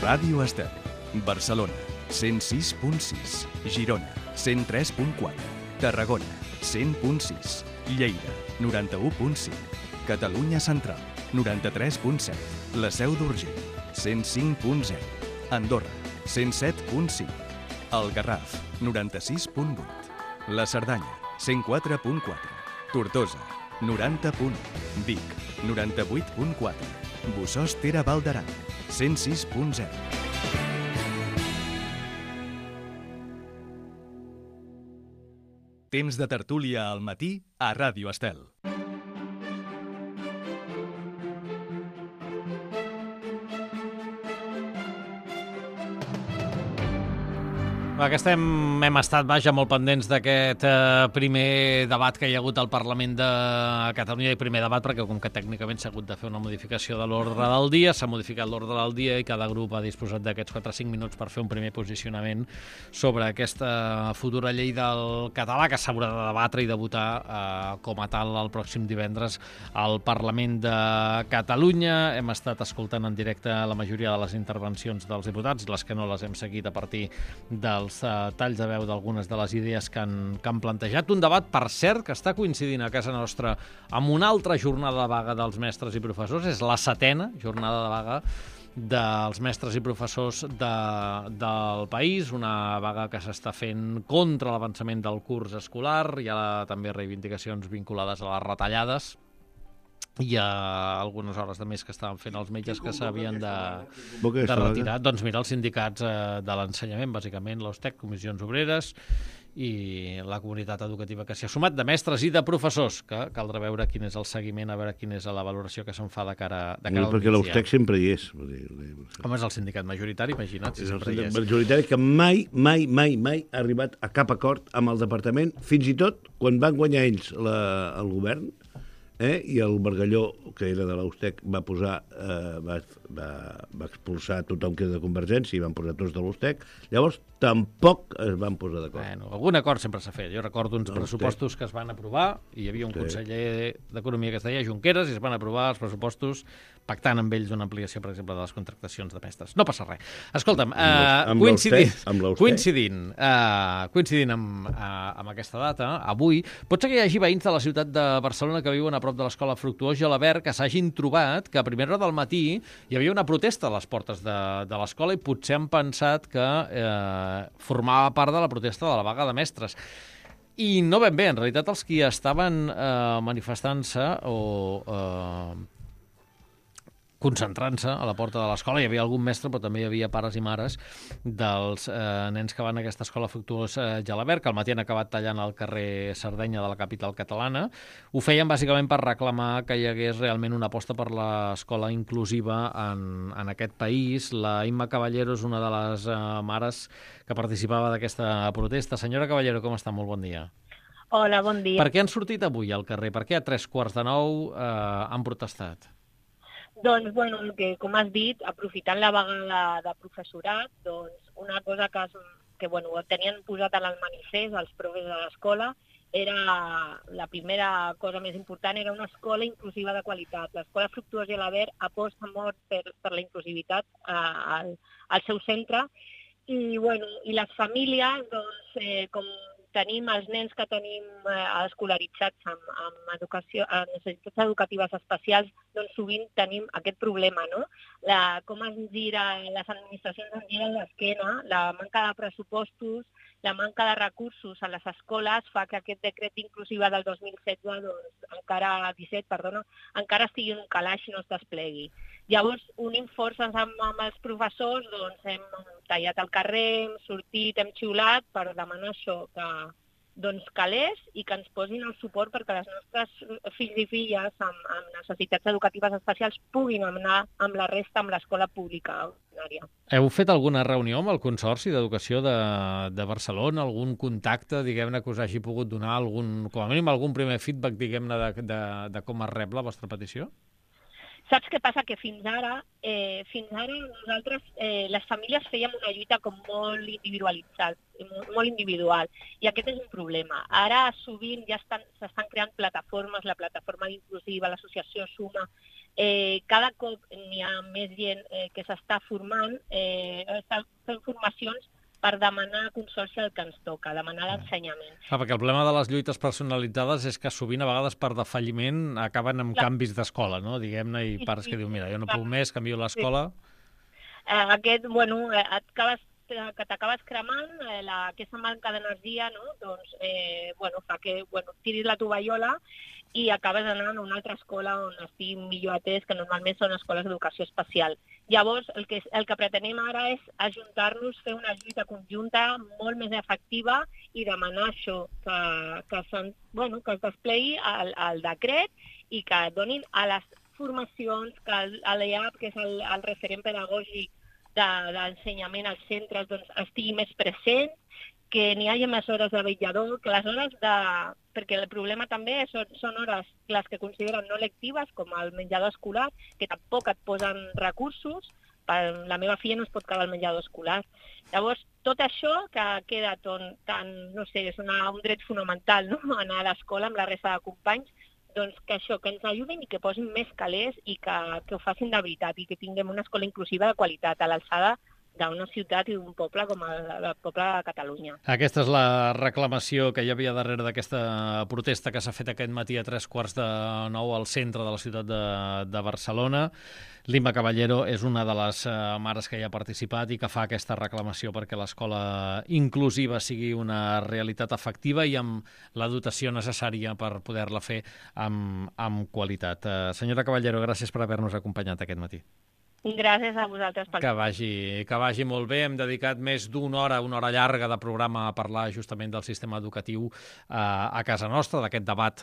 Ràdio Estel. Barcelona, 106.6. Girona, 103.4. Tarragona, 100.6. Lleida, 91.5. Catalunya Central, 93.7. La Seu d'Urgell, 105.0. Andorra, 107.5. El Garraf, 96.8. La Cerdanya, 104.4. Tortosa, 90.1. Vic, 98.4. Bossòst Val d'Aran, 106.0. Temps de tertúlia al matí a Ràdio Estel. Hem estat, molt pendents d'aquest primer debat que hi ha hagut al Parlament de Catalunya, i primer debat perquè com que tècnicament s'ha hagut de fer una modificació de l'ordre del dia, s'ha modificat l'ordre del dia i cada grup ha disposat d'aquests 4 o 5 minuts per fer un primer posicionament sobre aquesta futura llei del català que s'haurà de debatre i de votar com a tal el pròxim divendres al Parlament de Catalunya. Hem estat escoltant en directe la majoria de les intervencions dels diputats, les que no les hem seguit a partir dels talls de veu d'algunes de les idees que han plantejat. Un debat, per cert, que està coincidint a casa nostra amb una altra jornada de vaga dels mestres i professors. És la 7ª jornada de vaga dels mestres i professors del país, una vaga que s'està fent contra l'avançament del curs escolar. Hi ha també reivindicacions vinculades a les retallades. Hi ha algunes hores de més que estaven fent els metges que s'havien de retirar. Doncs mira, els sindicats de l'ensenyament, bàsicament, l'OSTEC, Comissions Obreres, i la comunitat educativa que s'hi ha sumat, de mestres i de professors, que caldrà veure quin és el seguiment, a veure quina és la valoració que se'n fa de cara al migdia. Perquè l'OSTEC sempre hi és. Com és el sindicat majoritari, imagina't si sempre hi és. El majoritari que mai ha arribat a cap acord amb el departament, fins i tot quan van guanyar ells el govern, i el Bargalló, que era de l'OSTEC, va expulsar tothom que era de Convergència i van posar tots de l'OSTEC. Llavors tampoc es van posar d'acord. Bueno, algun acord sempre s'ha fet. Jo recordo uns pressupostos que es van aprovar i hi havia un conseller d'Economia que es deia Junqueras i es van aprovar els pressupostos pactant amb ells una ampliació, per exemple, de les contractacions de mestres. No passa res. Escolta'm, coincidint amb aquesta data, avui, pot ser que hi hagi veïns de la ciutat de Barcelona que viuen a prop de l'escola Fructuós Gelabert que s'hagin trobat que a primera hora del matí hi havia una protesta a les portes de l'escola i potser han pensat que formava part de la protesta de la vaga de mestres. I no ben bé, en realitat els qui estaven manifestant-se o concentrant-se a la porta de l'escola. Hi havia algun mestre, però també hi havia pares i mares dels nens que van a aquesta escola Fructuós Gelabert, que al matí han acabat tallant al carrer Sardenya de la capital catalana. Ho feien bàsicament per reclamar que hi hagués realment una aposta per l'escola inclusiva en aquest país. La Imma Caballero és una de les mares que participava d'aquesta protesta. Senyora Caballero, com està? Molt bon dia. Hola, bon dia. Per què han sortit avui al carrer? Per què a 3:45 han protestat? Doncs, bueno, com has dit, aprofitant la vaga de professorat, doncs una cosa que tenien posat en el manifest els profes de l'escola era, la primera cosa més important, era una escola inclusiva de qualitat. L'escola Fructuós Gelabert aposta molt per la inclusivitat al seu centre i les famílies, doncs, com tenim els nens que tenim escolaritzats amb necessitats educatives especials, doncs sovint tenim aquest problema, no? Com les administracions ens giren l'esquena, la manca de pressupostos, la manca de recursos a les escoles fa que aquest decret d'inclusiva del 2016, encara estigui en un calaix i no es desplegui. Llavors, unint forces amb els professors, doncs hem tallat el carrer, hem sortit, hem xiulat per demanar això, que calés i que ens posin el suport perquè les nostres fills i filles amb necessitats educatives especials puguin anar amb la resta amb l'escola pública ordinària. Heu fet alguna reunió amb el Consorci d'Educació de Barcelona, algun contacte, diguem-ne, que us hagi pogut donar com a mínim algun primer feedback, diguem-ne, de com es rep la vostra petició? Saps què passa? Que fins ara nosaltres, les famílies fèiem una lluita com molt individualitzada, molt individual, i aquest és un problema. Ara sovint ja s'estan creant plataformes, la plataforma inclusiva, l'associació Suma, cada cop n'hi ha més gent que s'està formant, està fent formacions per demanar consorci el que ens toca, demanar l'ensenyament. Perquè el problema de les lluites personalitzades és que sovint, a vegades, per defalliment, acaben amb canvis d'escola, no? Diguem-ne, i pares que diuen, mira, jo no puc més, canvio l'escola. Que t'acabes cremant, aquesta manca d'energia, no? Doncs, fa que tiris la tovallola i acabes anant a una altra escola on estigui millor atès, que normalment són escoles d'educació especial. Llavors, el que pretenem ara és ajuntar-nos, fer una lluita conjunta molt més efectiva i demanar això, que es desplegui el decret i que donin a les formacions, que l'EAP, que és el referent pedagògic d'ensenyament als centres, doncs, estigui més present, que n'hi hagi més hores de vetllador, que les hores perquè el problema també són hores les que consideren no lectives, com el menjador escolar, que tampoc et posen recursos. La meva filla no es pot quedar al menjador escolar. Llavors, tot això que queda no sé, és un dret fonamental, no?, anar a l'escola amb la resta de companys, doncs que ens ajudin i que posin més calés i que ho facin de veritat i que tinguem una escola inclusiva de qualitat a l'alçada d'una ciutat i d'un poble com el poble de Catalunya. Aquesta és la reclamació que hi havia darrere d'aquesta protesta que s'ha fet aquest matí a 8:45 al centre de la ciutat de Barcelona. L'Imma Caballero és una de les mares que hi ha participat i que fa aquesta reclamació perquè l'escola inclusiva sigui una realitat efectiva i amb la dotació necessària per poder-la fer amb qualitat. Senyora Caballero, gràcies per haver-nos acompanyat aquest matí. Gràcies a vosaltres. Que vagi molt bé. Hem dedicat més d'una hora llarga de programa a parlar justament del sistema educatiu a casa nostra, d'aquest debat